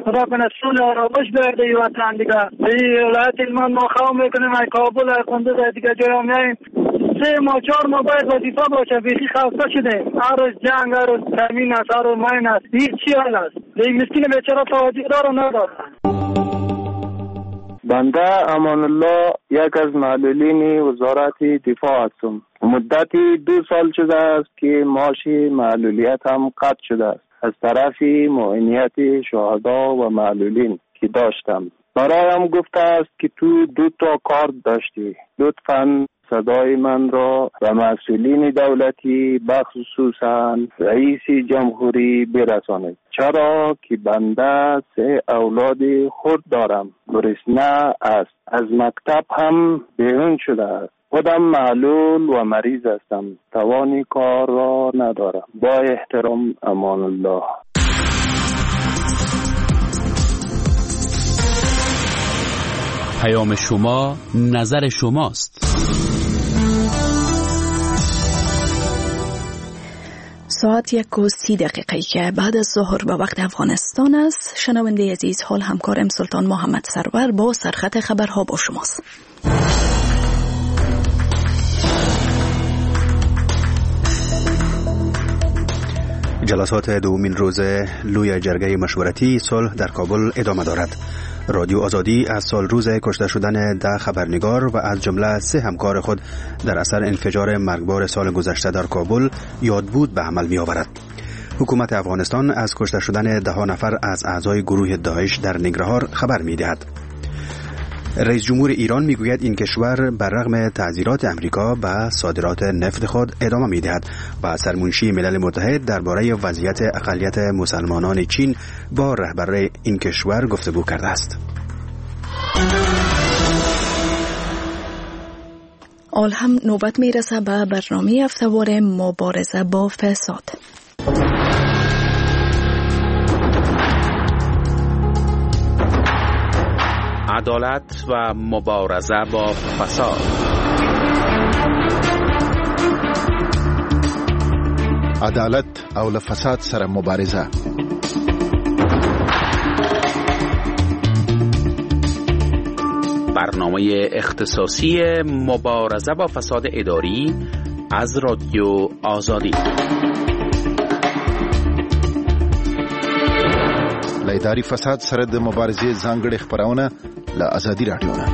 خدا کنه صلح و آرامش بیاید این وطن دیگه. این ولایت هلمند ما خواه میکنیم ای کابل ای قندوز ای دیگه جای هم میاییم 3 ماه 4 ماه باید وظیفه باشه. بیخی خسته شده، هر روز جنگ، هر روز کمین است، هر روز مین است. هیچ چی حال است. این مسکین بیچاره توجه داره نداره. بنده امان الله یک از معلولین وزارت دفاع هستم. مدتی 2 سال شده است که معاش معلولیت هم قطع شده است از طرف معینیت شهدا و معلولین که داشتم. برایم گفته است که تو 2 تا کارت داشتی، لطفاً صدای من را و مسئولین دولتی بخصوصاً رئیس جمهوری برسانید، چرا که بنده 3 اولاد خود دارم. گرسنه است، از مکتب هم بیرون شده است. خودم معلول و مریض هستم، توانی کار را ندارم. با احترام، امان الله. پیام شما نظر شماست. ساعت 1:30 که بعد از ظهر به وقت افغانستان است. شنونده عزیز، حال همکارم سلطان محمد سرور با سرخط خبرها با شماست. جلسات دومین روز لوی جرگه مشورتی صلح در کابل ادامه دارد. رادیو آزادی از سال روز کشته شدن 10 خبرنگار و از جمله 3 همکار خود در اثر انفجار مرگبار سال گذشته در کابل یادبود به عمل می آورد. حکومت افغانستان از کشته شدن 10 نفر از اعضای گروه داعش در ننگرهار خبر می دهد. رئیس جمهور ایران میگوید این کشور بر رغم تعزیرات امریکا به صادرات نفت خود ادامه میدهد و سرمنشی ملل متحد درباره وضعیت اقلیت مسلمانان چین با رهبر این کشور گفتگو کرده است. حال هم نوبت میرسه به برنامه هفتهوار مبارزه با فساد. عدالت و مبارزه با فساد. عدالت او له فساد سره مبارزه. برنامه اختصاصی مبارزه با فساد اداری از رادیو آزادی. له اداري فساد سره د مبارزې ځانګړې خبرونه له آزادي رادیو نه.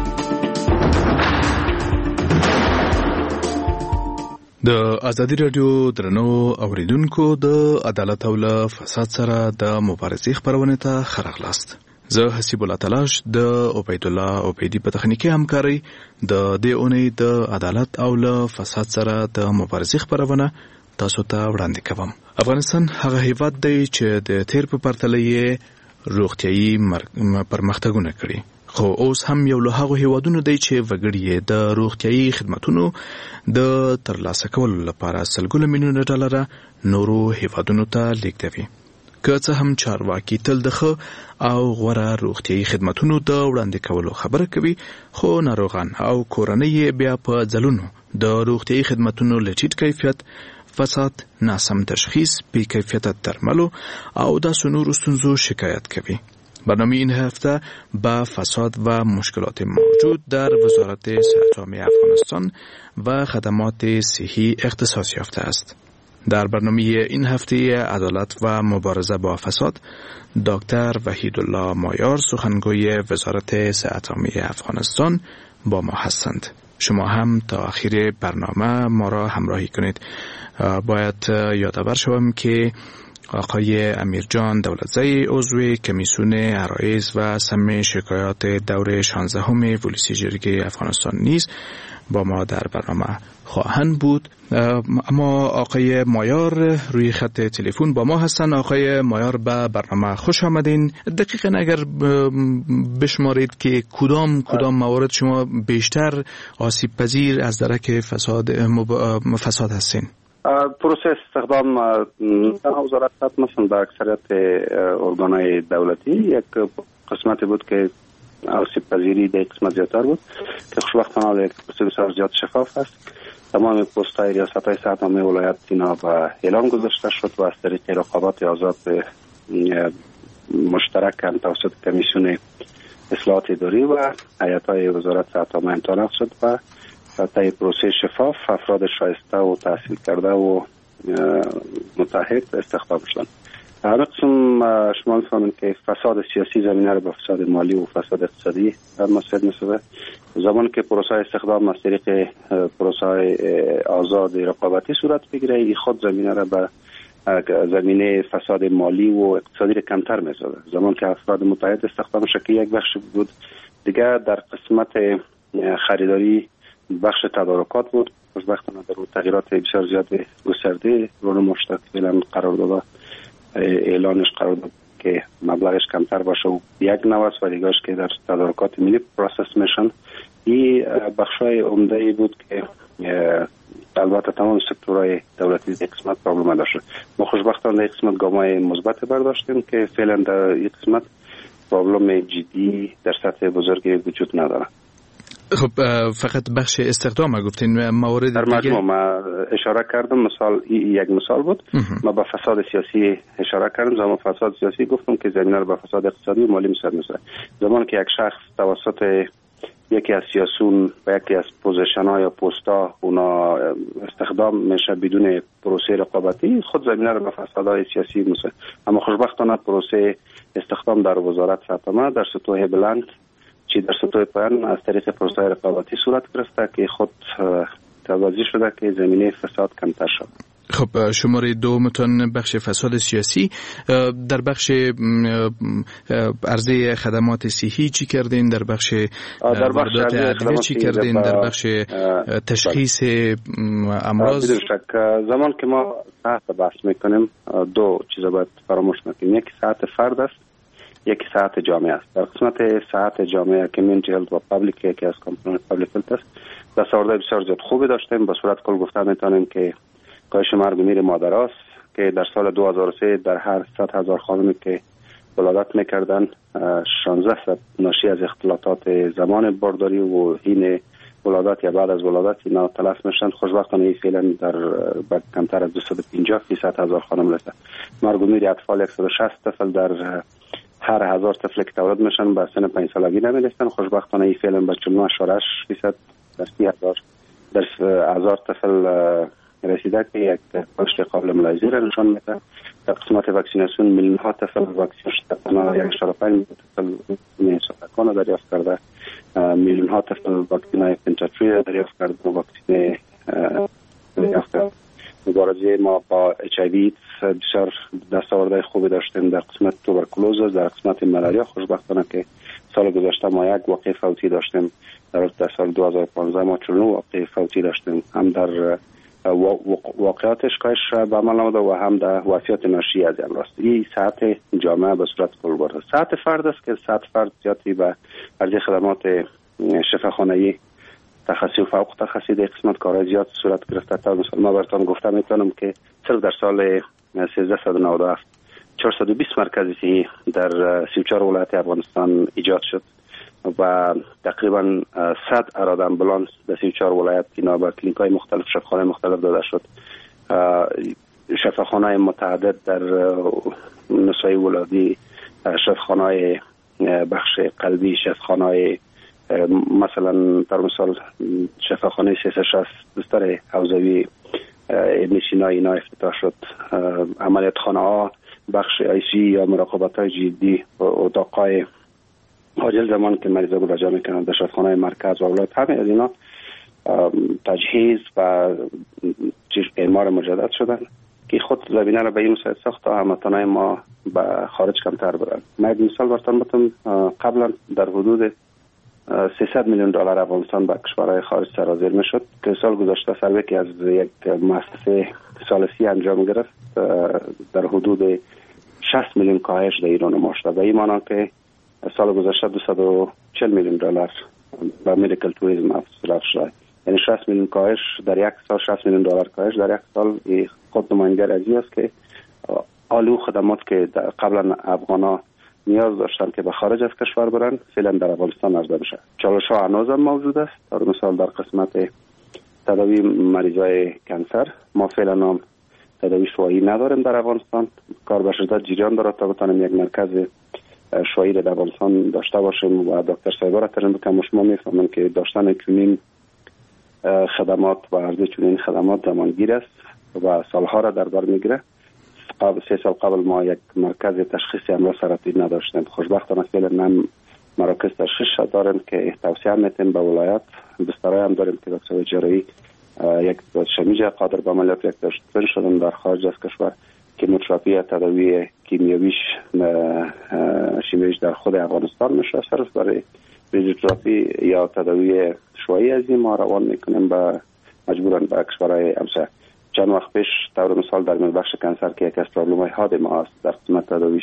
د آزادي رادیو درنو اوریدونکو، د عدالت او له فساد سره د مبارزې خبرونه ته خراغلاست. زه حسیب الله تلاش د عبید الله عبیدی په تخنیکی همکاري د دې اونۍ د عدالت او له فساد سره د مبارزې خبرونه تاسو ته وړاندې کوم. افغانستان هغه هیواد دی چې د تیر په پرتله روغتیايي پرمختګونه کړي، خو اوس هم یو له هغو هیوادونو دی چې وګړي د روغتیايي خدماتونو د ترلاسه کولو لپاره سلګونه میلیونه ډالر نورو هیوادونو ته لیږدوي. که څه هم چارواکي تل د ښه او غوره روغتیايي خدماتونو د وړاندې کولو خبره کوي، خو ناروغان او کورنۍ بیا په ځلونو د روغتیايي خدماتونو له ټیټ کیفیت، فساد، ناسم تشخیص، بی کیفیت درملو او داسې نورو ستونزو شکایت کوي. برنامه این هفته با فساد و مشکلات موجود در وزارت صحت عامه افغانستان و خدمات صحی اختصاص یافته است. در برنامه این هفته عدالت و مبارزه با فساد، دکتر وحیدالله مایار، سخنگوی وزارت صحت عامه افغانستان با ما هستند. شما هم تا آخر برنامه ما را همراهی کنید. باید یادآور شوم که آقای امیرجان دولتزی، عضو کمیسیون عرایض و سم شکایات دور 16 ولسی جرگه افغانستان نیز با ما در برنامه خواهند بود. اما آقای مایار روی خط تلفن با ما هستند. آقای مایار، به برنامه خوش آمدین. دقیقاً اگر بشمارید که کدام موارد شما بیشتر آسیب پذیر از درک فساد هستین؟ پروسه استخدام در وزارت صحت مثلا در اکثریت ارگانهای دولتی یک قسمتی بود که آسیب پذیری در قسمت زیادتر بود که خوشبختانه یک پروسه بسیار زیاد شفاف است. تمام پست‌های ریاست‌های صحت عامه ولایت اینا به اعلام گذاشته شد و از طریق رقابت آزاد مشترک توسط کمیسیون اصلاحات اداری و هیئت‌های وزارت صحت عامه امتحان شد و طی پروسه شفاف افراد شایسته و تحصیل کرده و متحد استخدام شدند. هر قسم شما می‌فهمید که فساد سیاسی زمینه را به فساد مالی و فساد اقتصادی مساوی می‌سازد. زمانی که پروسه استخدام از طریق پروسه آزاد رقابتی صورت بگیره، خود زمینه را به زمینه فساد مالی و اقتصادی را کمتر می‌سازد. زمانی که افراد متحد استخدام شد که یک بخش بود، دیگه در قسمت خریداری بخش تدارکات بود. خوشبختانه در تغییرات بسیار زیاد گسترده رونما شد. فعلا قرارداد اعلانش قرار داد که مبلغش کمتر باشه و یک نوع است و دیگه‌اش که در تدارکات ملی پروسس میشن. این بخشای عمده بود که البته تمام سکتورهای دولتی در قسمت پرابلم داشت. ما خوشبختانه در قسمت گامای مثبت برداشتیم که فعلا در این قسمت پرابلم جدی در سطح بزرگی وجود نداره. خب فقط بخش استخدام گفتین، موارد در مجموع ما اشاره کردم، مثال یک مثال بود. ما به فساد سیاسی اشاره کردم. زمان فساد سیاسی گفتم که زمینه رو به فساد اقتصادی و مالی میسازه. زمانی که یک شخص توسط یکی از سیاسون و یکی از پوزیشن‌ها یا پست‌ها اونا استخدام میشه بدون پروسه رقابتی، خود زمینه رو به فسادهای سیاسی میسازه. اما خوشبختانه پروسه استخدام در وزارت صحت عامه در سطوح بلند چی در سطوح پایان از طریق پروسه رقابتی صورت گرفته که خود توضیح شده که زمینه فساد کمتر شد. خب شماره دومتون بخش فساد سیاسی. در بخش عرضه خدمات صحی چی کردین؟ در بخش واردات ادویه چی کردین؟ در بخش تشخیص امراض؟ بدون شک زمان که ما ساعت بحث میکنیم دو چیز باید فراموش نکنیم. یک ساعت فرد است، یک ساعت جامعه است. در قسمت ساعت جامعه کمیونیتی هلت و پابلیک یکی از کامپوننت پابلیک هلت است. دستاوردهای بسیار زیاد خوبی داشتیم. به صورت کل گفته میتونیم که کاهش مرگ و میر مادرها که در سال 2003 در هر 100,000 خانمی که ولادت میکردن 16 ناشی از اختلاطات زمان بارداری و حین ولادت یا بعد از ولادت اینا تلف میشن. خوشبختانه این فعلا در کمتر از 250,000 خانم رسید. مرگ و میر اطفال 160 طفل در هر 1000 طفل که تولد میشن به سن 5 سالگی نمیرسن. خوشبختانه این فعلا به 49.8% در 30,000 طفل رسیده که یک رشد قابل ملاحظه را نشان میده. در قسمت واکسیناسیون میلیون ها طفل واکسین شده. تنها 1.5 طفل سرطان را دریافت کرده. میلیون ها طفل واکسین پنتاتری را دریافت کرده. واکسین دریافت کرده. مبارزه ما با HIV بسیار دستاوردهای خوبی داشتیم. در قسمت توبرکولوز، در قسمت ملاریا خوشبختانه که سال گذشته ما یک واقعه فوتی داشتیم. در سال 2015 ما 49 واقعه فوتی داشتیم. هم در واقعاتش کاهش به عمل آمده و هم در وفیات ناشی از امراض. این ساعت جامعه به صورت کل برده. ساعت فرد است که ساعت فرد زیادی به عرضه خدمات شفاخانه‌ای تخصصی و فوق تخصصی در قسمت کارهای زیاد صورت گرفته. تا مثلا ما براتون گفته میتونم که صرف در سال 1397 420 مرکز صحی در 34 ولایت افغانستان ایجاد شد و تقریبا 100 اراده امبولانس در 34 ولایت اینا به کلینیک‌های مختلف شفاخانه مختلف داده شد. شفاخانه متعدد در نسای ولادی، شفاخانه بخش قلبی، شفاخانه مثلا در مثال شفاخانه 360 بستر حوزوی ابن سینا اینا افتتاح شد. عملیات خانه ها، بخش آی سی یا مراقبت های جدی، اتاقای عاجل زمان که مریضا مراجعه میکنند در شفاخانه مرکز و ولایت، همه از اینا تجهیز و اعمار مجدد شدن که خود زمینه را به این مساعد ساخت تا هموطنان ما به خارج کمتر برن. من یک مثال براتون بتونم. قبلا در حدود 300 میلیون دلار افغانستان به کشورهای خارج سرازیر میشد که سال گذشته سروی که از یک مؤسسه ثالثی انجام گرفت در حدود 60 میلیون کاهش در ایران نمایش داد. به این معنی که سال گذشته 240 میلیون دلار به مدیکال توریسم افزایش شد. یعنی 60 میلیون کاهش در یک سال، 60 میلیون دلار کاهش در یک سال خود نماینده از این است که آلو خدمات که قبلا افغانا نیاز داشتن که به خارج از کشور برن فعلا در افغانستان عرضه میشه. چالش‌ها هنوز هم موجود است. در مثال در قسمت تداوی مریضای کانسر ما فعلا هم تداوی شوایی نداریم در افغانستان. کار به شدت جریان داره تا بتانیم یک مرکز شوایی در افغانستان داشته باشیم و دکتر صاحب را ترجمه کنم. شما میفهمن که داشتن چنین خدمات و عرضه چنین خدمات زمانگیر است و سالها را در بر میگیره. 3 سال قبل ما یک مرکز تشخیصی امراض سرطانی نداشتیم. خوشبختانه فعلا مراکز تشخیص داریم که توصیه میتیم به ولایت. بسترای هم داریم که دکتر جراحی یک شمیج قادر به عملیات یک داشتن شدن در خارج از کشور. کیموتراپی تداوی کیمیاویش شمیج در خود افغانستان میشه. صرف برای فیزیوتراپی یا تداوی شوایی از این ما روان میکنیم به مجبورن به کشورهای همسایه. چند وقت پیش طور مثال در بخش کنسر که یکی از پرابلم‌های حاد ما است در قسمت تداویش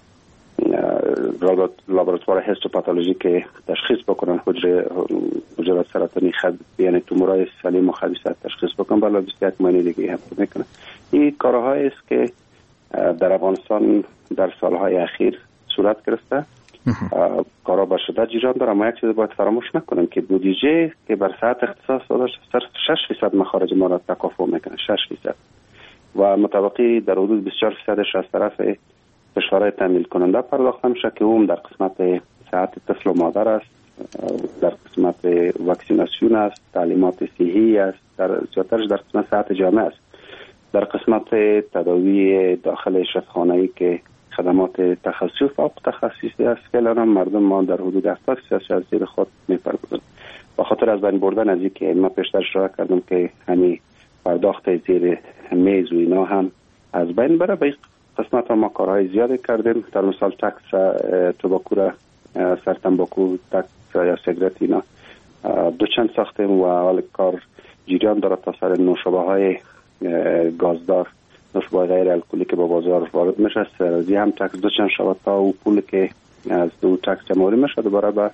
لابراتوار هیستوپاتولوژی که تشخیص بکنن حجرات سرطانی یعنی تومورای سلیم و خبیث تشخیص بکنن بالا 21 ماه دیگه هم میکنه. این کارهایی است که در افغانستان در سالهای اخیر صورت گرفته. کارا به شدت جریان داره. ما یک چیز باید فراموش نکنیم که بودجه که بر ساعت اختصاص داده صرف 6% مخارج ما را تکافؤ میکنه. 6% و مطابقی در حدود 24% از طرف کشورهای تامین کننده پرداخت میشه که اون در قسمت صحت طفل و مادر است، در قسمت واکسیناسیون است، تعلیمات صحی است، در زیادترش در قسمت صحت جامعه است. در قسمت تداوی داخل شفاخانه‌ای که خدمات تخصصی و فوق تخصصی است فعلا مردم ما در حدود 70% از زیر خود میپردازند. به خاطر از بین بردن از اینکه ما پیشتر اشاره کردم که همین پرداخت زیر میز و اینا هم از بین بره، به قسمت ما کارهای زیادی کردیم. در مثال تکس تباکو را سر تنباکو تکس یا سیگرت اینا دوچند ساختیم و حال کار جریان داره تا سر نوشابه های گازدار، نوشابه غیر الکلی که با بازار وارد میشه سرازی هم تکس دوچند شود تا او پول که از دو تکس جمعوری میشه دوباره به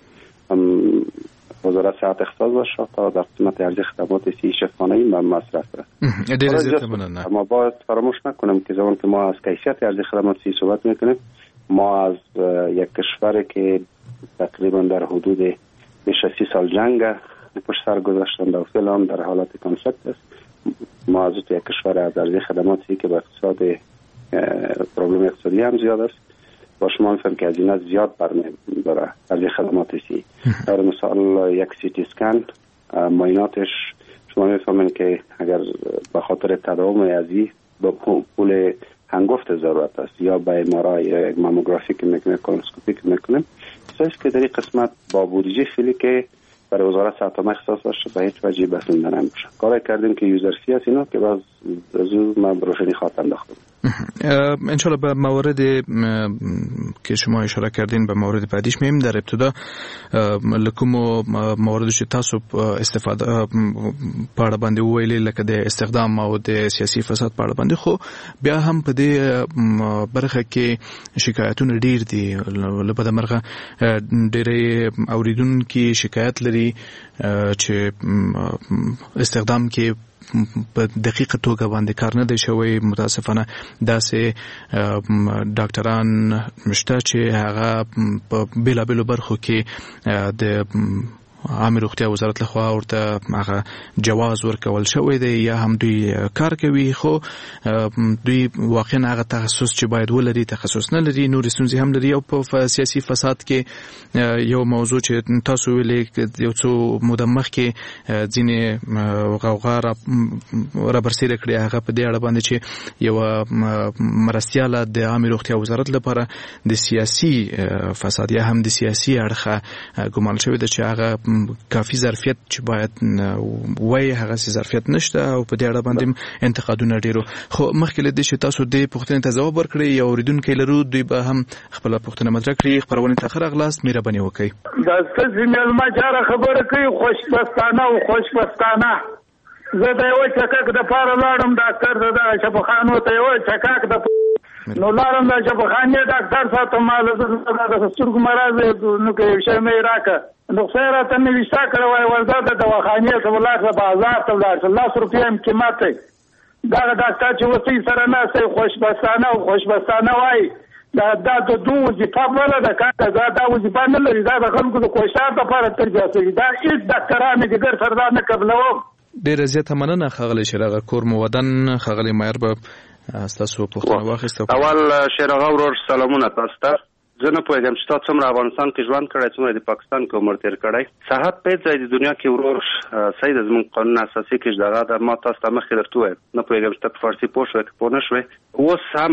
وزارت صحت اختصاص باشه تا در قسمت ارزی خدمات سی شفاخانه‌ای مصرف است. ما باید فراموش نکنیم که زمان که ما از کیفیت ارزی خدمات سی صحبت میکنیم، ما از یک کشور که تقریبا در حدود بیش از 30 سال جنگ پشت سر گذاشتن و فعلا در حالت کانفلیکت است. ما از یک کشور از ارزی خدماتی که به اقتصاد پروبلم اقتصادی هم زیاد است با شما میفهم که هزینه زیاد برمی‌داره از خدمات سی. در مثال یک سیتی اسکن معایناتش شما میفهمین که اگر به خاطر تداوم ازی با پول هنگفت ضرورت است یا به ام‌آرآی ماموگرافی که میکنه کولونوسکوپی که میکنه است که در این قسمت با بودجه فعلی که برای وزارت صحت و اختصاص داشته به هیچ وجه بسنده نمیشه. کاری کردیم که یوزرسی است اینا که باز از من بروشنی خاطر انداختم. انشالله به موارد که شما اشاره کردین به موارد بعدیش میم. در ابتدا لکوم موارد چې تاسو استفاده په اړه باندې وویلې لکه د استخدام او د سیاسي فساد په اړه باندې، خو بیا هم په دې برخه کې شکایتونه ډیر دي. لپاره مرغه ډېرې اوریدونکو شکایت لري چې استخدام کې په دقیقه توګه باندې کار نه دی شوی. متاسفانه داسې ډاکټران مشته چې هغه په بیلابیلو برخو کې د عامه روغتیا وزارت لخوا ورته هغه جواز ورکول شوی دی یا هم دوی کار کوي، خو دوی واقعا هغه تخصص چې باید ولري تخصص نه لري. نور ستونزې هم لري او په سیاسي فساد کې یو موضوع چې تاسو ویلې یو څو موده مخکې ځینې غوغا را برسېره کړې هغه په دې اړه باندې چې یو مرستیاله د عامه روغتیا وزارت لپاره د سیاسي فساد یا هم د سیاسي اړخه ګمان شوی دی چې هغه کافي ظرفیت چې باید وای هغه ظرفیت نشته او په دې اړه باندې انتقادونه ډیرو. خو مخکې له دې چې تاسو د پوښتنې ته ځواب ورکړئ یا اوریدونکو لرو دوی به هم خپل پوښتنه مطرح کړي. خبرونه ته خیر اغلاست مهرباني وکړئ. دا څه ملما جاره خبره کوي خوشبختانه او خوشبختانه. زه د یو چکک د پاره لاړم ډاکټر د شفاخانو ته یو چکک د نو لاړم د شفاخانې ډاکټر ساته مال د سترګو مرز نو کې شې مې راکه نو خیره ته مې وشتا کړو ورته د دواخانې ته ولاړ بازار ته ولاړ 10 روپیا قیمت دا ډاکټر چې وسی سره نه سي خوشبختانه او خوشبختانه وای دا د دوه وظیفه ولا د کار دا وظیفه نه لري دا د خلکو د کوشار لپاره ترجیح کوي. دا هیڅ ډاکټرانو د ګر سردار نه قبلو. ډیره زیاته مننه خغلی شرغه کور مو ودان خغلی مایر به تاسو پوښتنه واخیسته. اول شرغه ورور سلامونه تاسو ته. زه نه پوهېږم چې تا څومره افغانستان کې ژوند کړی څومره د پاکستان کې عمر تېر کړی. صحت په هېڅ ځای د دنیا کې ورور صحیح ده زموږ قانون اساسي کې دغه ده. ما تاسو ته مخکې درته وویل نه پوهېږم چې ته په فارسي پوه شوې که پوه نه شوې. اوس هم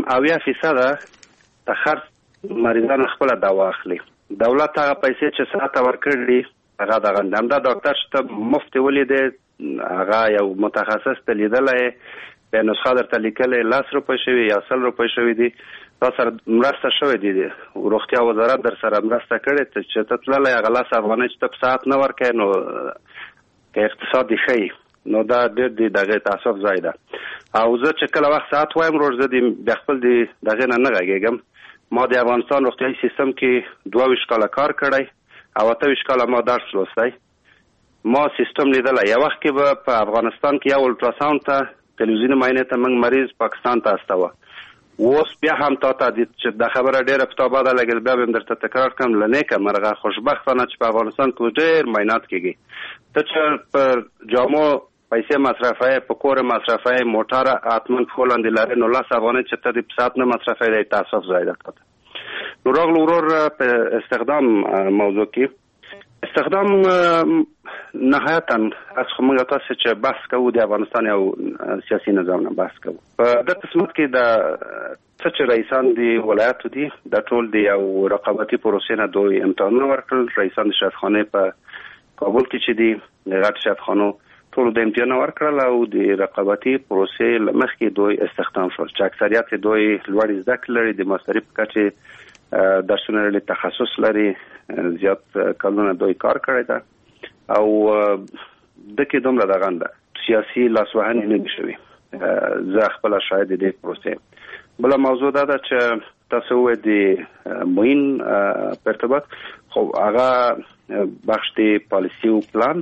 80% د خرڅ مریضان خپله دوا اخلي. دولت هغه پیسې چې ساعت ورکړي هغه دغه همدا ډاکټر چې ته مفت ولیدې هغه یو متخصص ته لیدلی بیا نسخه درته لیکلی 10 روپۍ شوي یا 100 روپۍ شوي دي تا سره مرسته شوې دي روغتیا وزارت در سره مرسته کړې چې ته تللی هغه 10 افغانۍ چې ته په ساعت نه ورکوې نو که اقتصاد دې ښیي نو دا ډېر د دغې تاسف ځای ده. او زه چې کله وخت ساعت وایم ورور زه بیا خپل د دغې نه غږېږم. ما د افغانستان روغتیایي سیستم کې 22 کاله کار کړی او 28 کاله ما درس لوستی. ما سیستم لیدلی یو وخت کې به په افغانستان کې یو الټراساوند ته تلویزیوني معاینې ته موږ مریض پاکستان ته استوه. اوس بیا هم تا ته چې دا خبره ډېره په تا باده لګېد بیا به هم درته تکرار کړم له نیکه مرغه خوشبختانه چې په افغانستان کې ډېر معاینات کېږي. ته چې په جامو پیسې مصرفوې په کور مصرفوې موټر حتما پښو لاندې لرې نو 10 افغانۍ چې ته د په ساعت نه مصرفوې دی تاسف ځای ده تا ته. نو راغلو ورور په استخدام موضوع کې استخدام نهایتا از خو موږ تاسو چې بحث کوو د افغانستان یو سیاسي نظام نه بحث کوو. په دې قسمت کې د څه چې رئیسان د ولایتو دي د ټول د یو رقابتي پروسې نه دوی امتحانونه ورکړل. رئیسان د شفاخانې په کابل کې چې دي د غټ شفاخانو ټول د امتحان ورکړل او د رقابتي پروسې مخکې دوی استخدام شول چې اکثریت دوی لوړ زده کړې لري د ماستري په کچه درسونه لري تخصص لري زیات کلونه دوی کار کړی ده او دکې دومره دغه ده سیاسي لاسوهنې نه دي شوي. زه خپله شاهد دې پروسې. بله موضوع دا ده چې تاسو ووایئ د معین په ارتباط خو هغه بخش د پالیسي او پلان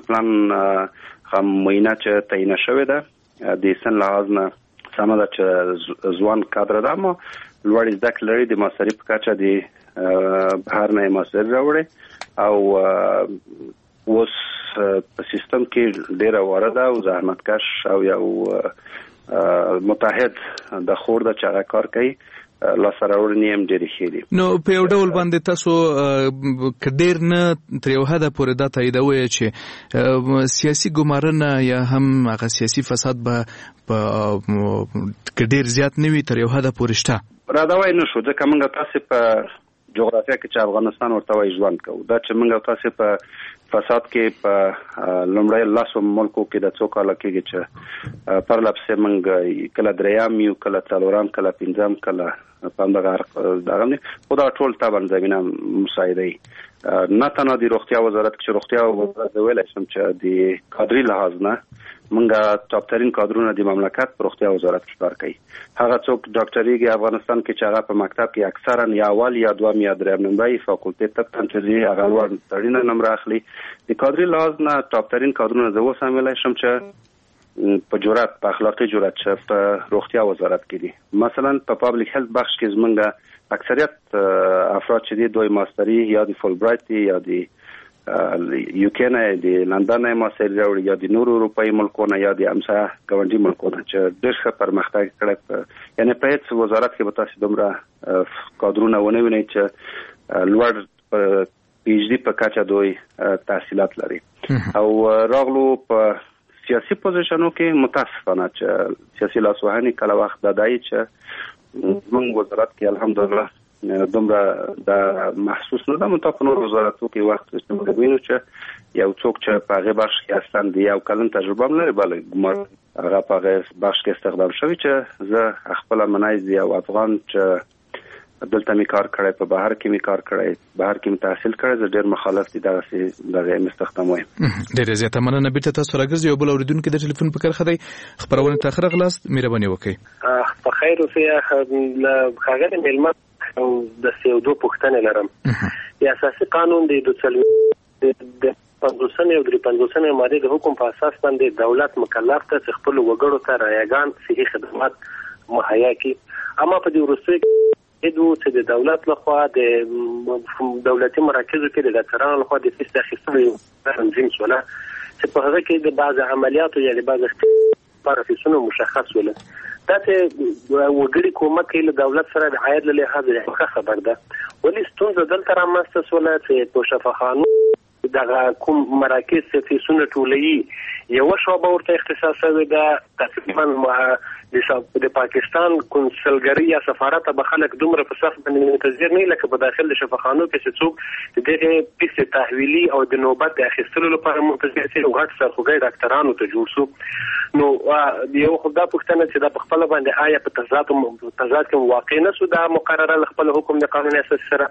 هم معینه چې تعینه شوې ده د سن لحاظ نه سمه ده چې ځوان کادر ده اما لوړ زده کړې لري د ماستري په کچه د بهر نه ماستر راوړي او اوس په سیستم کې ډېره وارده او زحمتکش او یو متحد د خور د چې هغه کار کوي لاسته راوړنې هم ډېرې ښې دي. نو په یو ډول باندې تاسو که ډېر نه تر یو حده پورې دا تاییدوئ چې سیاسي ګمارنه یا هم هغه سیاسي فساد به که ډېر زیات نه وي تر یو حده پورې شته رادوی نه شو ځکه موږ تاسې په جغرافیه کې چې افغانستان ورته وایي ژوند کوو. دا چې موږ تاسې په فساد کې په لومړی 10 ملکو کې د څو کاله کېږي چې پرله پسې موږ کله درېیم یو کله څلورم کله پنځم کله په همدغه دغه خو دا ټول طبعا زمینه مساعدوي. نه تنها د روغتیا وزارت چې روغتیا وزارت زه ویلی شم چې د کادري لحاظ نه موږ ټاپترین کادرونه د مملکت په روغتیا وزارت کې کار کوي. هغه څوک ډاکټریږي افغانستان کې چې هغه په مکتب کې اکثرا یا اول یا دوم یا درېیم نمرې فاکولټې طب ته ځي هغه لوړ ترینه نمره اخلي. د کادري لحاظ نه ټاپترین کادرونه زه اوس هم ویلی شم چې په جرأت په اخلاقي جرأت چې په روغتیا وزارت کې دي. مثلا په پابلیک هیلث بخش کې زمونږ اکثریت افراد چې دي دوی ماستري یا د فولبرایټ دي یا د یوکې نه د لندن نه ماستري راوړي یا د نورو اروپایي ملکونو یا د همسایه ګاونډي ملکونو چې ډېر ښه پرمختګ کړی. یعنې په هېڅ وزارت کې به تاسې دومره کادرونه ونه وینئ چې لوړ پی ایچ ډي په کچه دوی تحصیلات لري. او راغلو په سیاسي پوزیشنو کې متاسفانه چې سیاسي لاسوهنې کله وخت دادایي چې زموږ وزارت کې الحمدلله دومره دا محسوس نه ده. متا په نور وزارتو کې وخت چې موږ وینو چې یو څوک چې په هغه بخش کې اصلا د یو کلن تجربه هم لري بلکې ګمان هغه په هغه بخش کې استخدام شوی چې زه خپل منایز یو افغان چې دلته می کار کړی په بهر کې می کار کړی بهر کې می تحصیل کړی زه ډېر مخالف دي دغه مستخدم وایم. ډېر زیاته مننه. بیرته تاسو راګرځئ. یو بل اورېدونکي د ټلیفون په کرښه دی. خبرونه ته ښه راغلاست. مهرباني وکړئ. په خیر اوسئ. ښاغلی مېلمه د یو دوه پوښتنې لرم. د اساسي قانون د 50 او 53 ماده د حکم په اساس باندې دولت مکلف ته خپل وګړو ته رایگان صحي خدمات مهیا کړي. اما په دې وروستیو چې د دولت لخوا د دولتي مراکزو کې د ډاکټرانو لخوا د فیس اخیستلو یو تنظیم شوله چې په هغه کې د بعض عملیاتو یا د بعض لپاره فیسونه مشخص ول. دا چې وګړي کومک کوي له دولت سره د عاید له لحاظه ښه خبر ده. ولې ستونزه دلته رامنځته شوله چې په شفاخانو دغه کوم مراکز چې فیسونه ټولوي یوه شعبه ورته اختصاص شوې ده. تقریبا د پاکستان کنسلګري یا سفارت به خلک دومره په صف باندې منتظر نه لکه په داخل د شفاخانو کې چې څوک د دغه پیسې تحویلي او د نوبت د اخیستلو لپاره منتظر شي او غټ سرخوږی ډاکټرانو ته جوړ شو. نو یو خو دا پوښتنه چې دا په خپل باندې آیا په تضاد کې واقع نه شو دا مقرره له خپل حکم د قانون اساس سره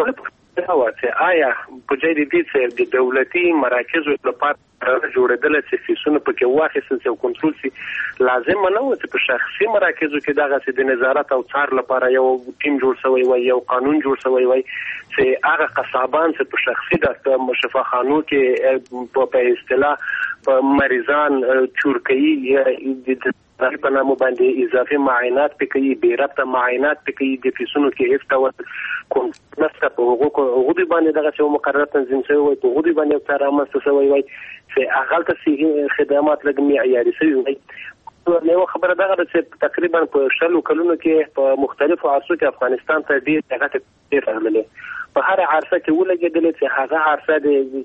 چې آیا په ځای دې چې د دولتي مراکزو لپاره جوړېدل چې فیسونه پکې واخیستل شي او کنټرول شي لازم نه و چې په شخصي مراکزو کې دغه د نظارت او څار لپاره یو ټیم جوړ شوی وي یو قانون جوړ شوی وي چې هغه قصابان چې په شخصي د شفاخانو کې په اصطلاح په مریضان چورکي د په نامه باندې اضافي معاینات پکې بې ربطه معاینات پکې د فیسونو کې هیڅ ډول کوم نسته په هغوی باندې دغه څه مقرره تنظیم شوی وي په هغوی باندې تر رامنځته شوی وي چې هغه ته خدمات لږ معیاري شوي وي. یو خبره دغه چې تقریبا په 10 کلونو کې په مختلفو عرصو کې افغانستان ته ډېر راغلي په هر عرصه کې ولګېدل چې هغه عرصه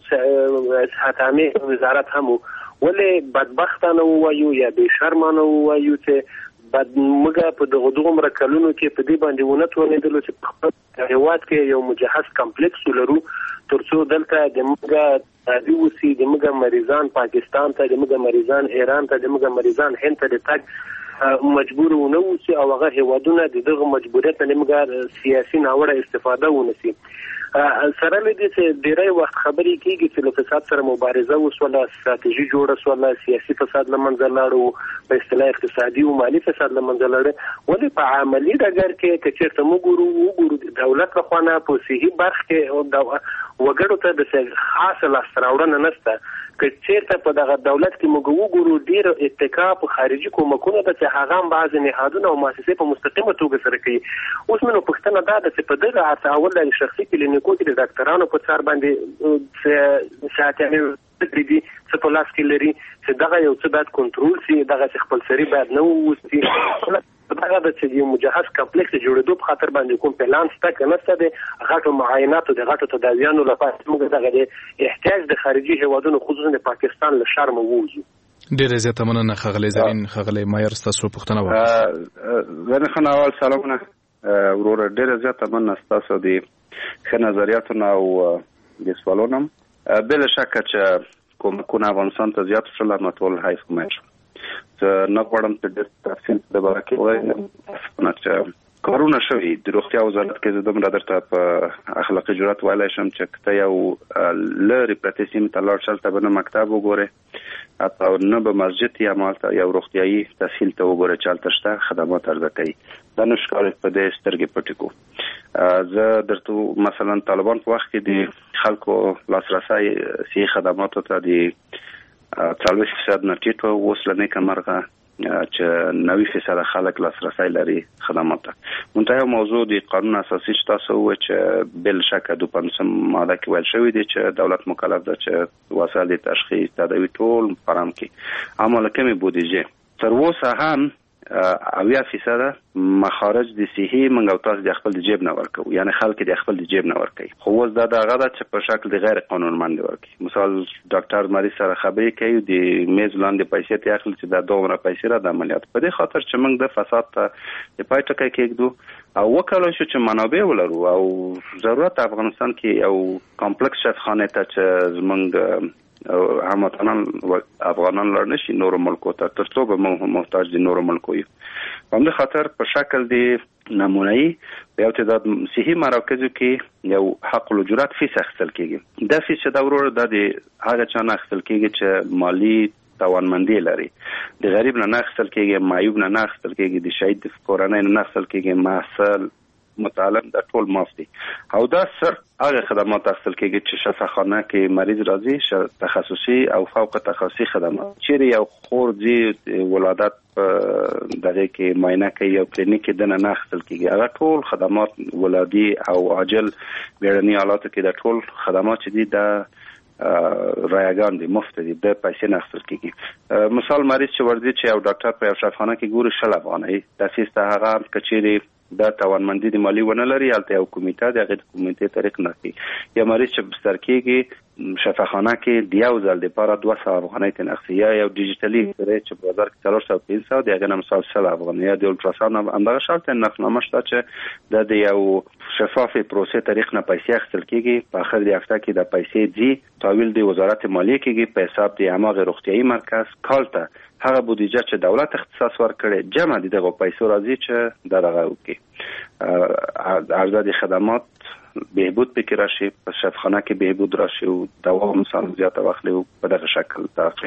د حکامي وزارت هم ولې بدبختانه وایو یا بې شرمانه وایو چې موږ په دغه دومره کلونو کې په دې باندې ونه توانېدلو چې په خپل هېواد کې یو مجهز کمپلیکس ولرو ترڅو دلته د موږ د اوسي د موږ مریضان پاکستان ته د موږ مریضان ایران ته د موږ مریضان هند ته د تګ مجبور ونه اوسي او هغه هېوادونه دغه مجبوریت نه موږ سیاسي ناوړه استفاده ونسي. سره لدې چې ډېری وخت خبرې کېږي چې له فساد سره مبارزه وسوله ستراتیژي جوړه سوله سیاسي فساد له منځه لاړو په اصطلاح اقتصادي او مالي فساد له منځه لاړو ولې په عملي ډګر کې که چېرته وګورو د دولت لخوا نه په صحي برخه کې وګړو ته د خاصه لاسته راوړنه نشته. که چېرته په دغه دولت کې موږ وګورو ډېر اتکا په خارجي کومکونو ده چې هغه هم بعضې نهادونه او مؤسسې په مستقیمه توګه سره کوي. اوس مې نو پوښتنه دا ده چې په دغه عرصه اول د شخصي کلینیکو کې د ډاکټرانو په څار باندې ساعتانې دي څه په لاس کې لري چې دغه یو څه باید کنټرول شي دغه چې خپلسري باید نه ووسي دغه د چې یو مجهز کمپلیکس جوړېدو په خاطر باندې کوم پلان شته که نشته د غټو معایناتو د غټو تداویانو لپاره موږ دغه د احتیاج د خارجي هېوادونو خصوصا د پاکستان له شرمه ووځو. ډېره زیاته مننه ښاغلی زرین. ښاغلی مایر ستاسو پوښتنه وکړه. زرین خان اول سلامونه وروره ډېره زیاته مننه ستاسو د ښه نظریاتو او د سوالونو بله شکه چې کومکونه افغانستان ته زیات شول نو ټول حیف کومه شو نه غواړم چې ډېر تفصیل د باره کې ووایم چې کارونه شوي د روغتیا وزارت کې زه دومره درته په اخلاقي جرات ویلی شم چې که ته یو لرې پرتې سیمې ته لاړ شې هلته به نه مکتب وګورې حتی نه به مسجد یا هلته یو روغتیایي تسهیل ته وګورې چې هلته شته خدمات عرضه کوي دا نه ښکاري په دې سترګې پټې کړو. زه درته مثلا طالبان په وخت کې د خلکو لاسرسی صحي خدماتو ته د 40% نه ټیټ و اوس له نیکه مرغه چې 90% خلک لاسرسی لري خدمات ته. منتها موضوع د قانون اساسي چې تاسو وایي چې بل شکه د 5 ماده کې ویل شوی دی چې دولت مکلف ده چې وسایل تشخیص تداوی ټول فراهم کړي اما له کومې بودیجه تر اوسه هم 80% مخارج د صحي منګو تاسو د خپل جیب نه ورکو یعنی خلک د خپل جیب نه ورکي خو اوس دا دغه د چې په شکل د غیر قانونمند ورکي. مثال ډاکټر مریض سره خبرې کوي د میز لاندې پیسې ته اخلي چې دا دومره پیسې را د عملیات په دې خاطر چې موږ د فساد ته د پای ټکی کېږدو او وکړو چې منابع ولرو او ضرورت افغانستان کې یو کمپلیکس شفاخانه ته چې زمونږ هموطنان افغانان لار نشي نور ملکو ته ترڅو به محتاج دي نور ملکو یو په همدې خاطر په شکل دی نمونه‌ای په یو تعداد صحي مراکزو کې یو حق الجرات فیس اخیستل کېږي. دا فیس چې دا ورور د هغه چا نه اخیستل کېږي چې مالی توانمندي لري د غریب نه اخیستل کېږي معیوب نه اخیستل کېږي د شهید کورنۍ نه اخیستل کېږي محصل متعلم د ټول مافدي او دا سر هغه خدمات اخیستل کېږي چې شفاخانه کې مریض راځي تخصصي او فوق تخصصي خدمات چیرې یو خور دي ولادت دغه کې معاینه کوي او کلینیک کې نه اخیستل کېږي هغه ټول خدمات ولادي او عاجل بیړني حالاتو کې د ټول خدمات چې دي د رایگان دي مفت دي د پیسې نه اخیستل کیږي. مثال مریض چې ورځي چې یو ډاکټر په یو شفاخانه کې ګوري 60 افغانۍ د فیس ته هغه کچيري د توانمندي د مالی ونه لري البته یو کمیټه دغه کمیټې طریق نه کوي. یا مریض چې بستر کېږي شفاخانه کې د یو ځل لپاره 200 افغانۍ تنخسي یا یو ډیجیټلی چې په بازار کې 300 دغه نه مثال 100 افغانۍ یا د الټراساوند همدغه شرط نقلنامه شته چې د یو شفافي پروسې طریق نه پیسې اخیستل کېږي. په اخر د هفته کې د پیسې دي تحویل د وزارت مالیه کېږي په حساب د هماغه روغتيایي مرکز کالته هغه بودیجه چې دولت اختصاص ورکړي جمع دي دغه پیسو راځي چې دغه وکي ارزاد خدمات بهبود پکې راشي په شفاخانه کې بهبود راشي او دوام سم زیاته واخلي په دغه شکل تاخلي.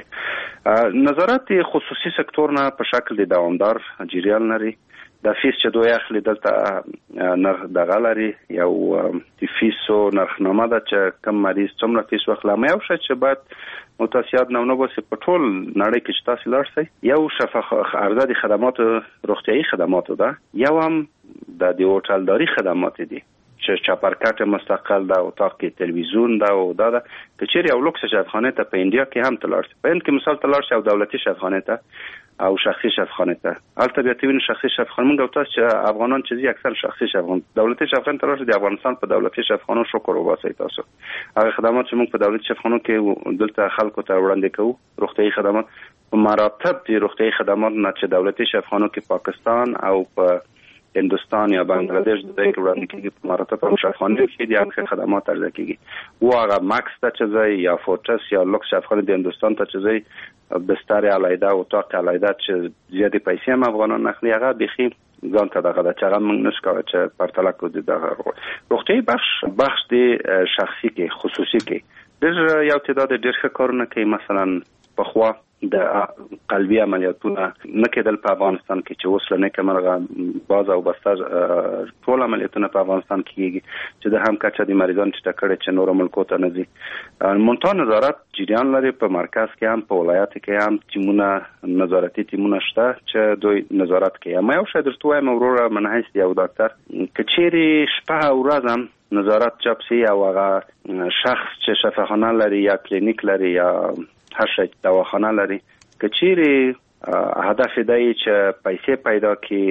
نظارت خصوصي سکتور نه په شکل د دوامدار جریان لري. د فیس چې دوی اخلي دلته نرخ دغه لري یو د فیسو نرخنامه ده چې کم مریض څومره فیس واخلي. مې یو شې چې بعد متاسیات نه وبسي په ټول نړۍ کې چې تاسو لارسئ یو شفاخ ارزاد خدمات روغتيایي خدمات ده یو هم د هوټلداري خدمات دي چې چاپرکټ مستقل ده او اتاق کې تلویزیون ده او دا کچېری او لوکس شفاخانه ته په انډیا کې هم تلارسئ. په هند کې مثال تلارسئ او دولتي شفاخانه ته او شخصي شفاخانه ته البته بیا تیوین شخصي شفاخانه موږ تاسو چې افغانان چې اکثر شخصي شفاخانه دولتي شفاخانه ترشه د افغانستان په دولتي شفاخانه شکر وباسئ تاسو. هغه خدمات چې موږ په دولتي شفاخانه کې دلته خلکو ته وړاندې کوو روغتيایي خدمات په مراتب دي روغتيایي خدمات نه چې دولتي شفاخانه کې پاکستان او په هندوستان یا بنگلاديش د دې وړاندې کېږي په مراتب په شفاخانه کې دي هغه خدمات ارزه کېږي. و هغه ماکس ته چې ځای یا فورټس یا لوکس شفاخانه د هندوستان ته چې ځای بستر علیده او اتاق علیده چې زیاتې پیسې هم افغانان اخلي هغه بخي ځان ته دغه چې هغه موږ نشو چې پرتله کوو د روغتيایي بخش د شخصي کې خصوصي کې ډېر یو تعداد ډېر ښه کارونه کوي. مثلا په خوا د قلبي عملیاتونه نه کېدل په افغانستان کې چې اوس لنه کمرغه باز او بستر ټول عملیاتونه په افغانستان کې کېږي چې د هم کچه د مریضانو چې ټکړه چې نور ملکو ته نه ځي. مونږ نظارت جریان لري په مرکز کې هم په ولایت کې هم ټیمونه نظارتي ټیمونه شته چې دوی نظارت کوي. ما یو شاید درته وایم وروره من هیڅ یو ډاکټر کچېری شپه او ورځ هم نظارت چاپسي او هغه شخص چې شفاخانه لري یا کلینیک لري یا هر شي دواخانه لري کچېری هدف دی چې پیسې پیدا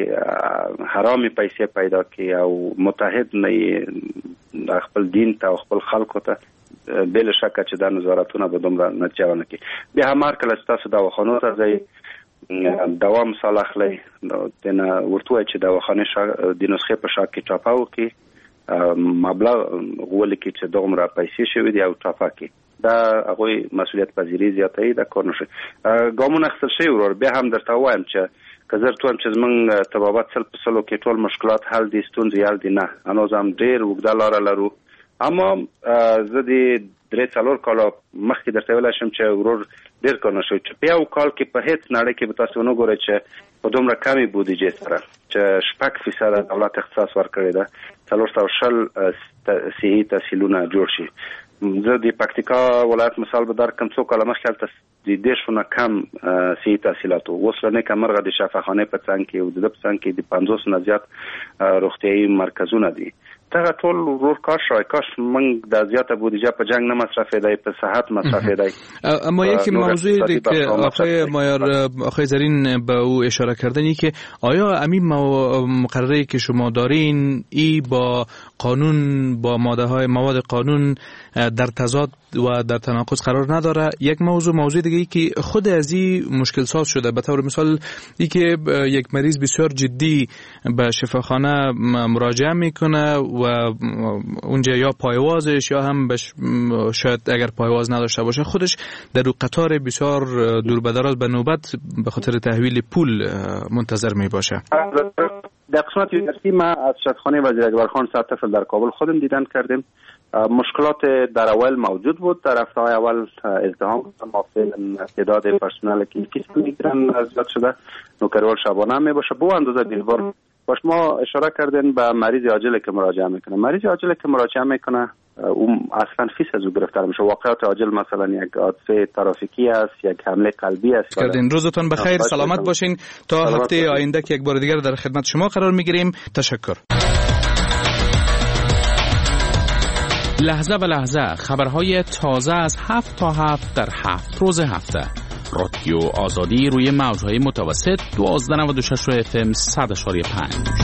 کړي حرامي پیسې پیدا کړي او متحد نه خپل دین ته او خپل خلکو ته بل شک چې د نظارتونه به دومره نتیجه ونه کړي. بیا هم کله چې تاسو دواخانو ته ځئ دوام سال اخلي دنه ورته چې دواخانه د نسخې په شاک کې چاپاو کې مبلغ ولکه چې دومره پیسې شوي دی او چاپا کې دا هغه مسؤلیت پذیری زیاتې د کور نشي ګامونه خپل شي ورور. بیا هم درته وایم چې کزر توم چې زمنګ تبابات سل په سلو کې ټول مشکلات حل دي ستونزې حل دي نه انو زم ډیر وګدالاره لرو. اما زه د 3-4 کال مخکې درته ویل شم چې ورور ډیر کار نشو چې په یو کال کې په هیڅ نړۍ کې به تاسو نه ګورئ چې په دومره کمی بودیجه سره چې 6% دولت اختصاص ورکړی ده 400 صحي تحصیلونه جوړ شي. زه د پکتیکا ولایت مثال به در کم څو کال مخکې تاسو د دیشونه کم صحي تحصیلات وسلنه کمرغه د شفاخانه په څنګ کې او د څنګ کې د 500 نه زیات روغتيایي مرکزونه دي. دا ټول ورور کار شوی کاش من د زیاته بودجه په جنگ نه مصرف دی په صحت مصرف دی. اما یکی موضوعی دی که آقای مایار آقای زرین به او اشاره کردنی که آیا همین مقرری که شما دارین ای با قانون با مواد قانون در تضاد و در تناقض قرار نداره؟ یک موضوع دیگه ای که خود از این مشکل ساز شده. به طور مثال ای که یک مریض بسیار جدی به شفاخانه مراجعه میکنه و اونجا یا پایوازش یا هم شاید اگر پایواز نداشته باشه خودش در قطار بسیار دور به دراز به نوبت به خاطر تحویل پول منتظر می باشه. در قسمت یونیورسیتی ما از شفاخانه وزیر اکبر خان سرطفل در کابل خودم دیدن کردیم. مشکلات در اول موجود بود. در هفته‌های اول ازدحام تعداد پرسنل که کیسه میگیرن زیاد شده نوکریوال شبانه می باشه بو اندازه دیلوار باش. ما اشاره کردیم به مریض عاجل که مراجعه میکنه. مریض عاجل که مراجعه میکنه اون اصلا فیس از او گرفتار میشه. واقعات عاجل مثلا یک حادثه ترافیکی است، یک حمله قلبی است. کردین. روزتون بخیر، سلامت باشین. تا هفته آینده که یک بار دیگر در خدمت شما قرار میگیریم. تشکر. لحظه به لحظه خبرهای تازه از 7 تا 7 در 7 روز هفته. رادیو آزادی روی موجهای متوسط 1296 FM 100.5.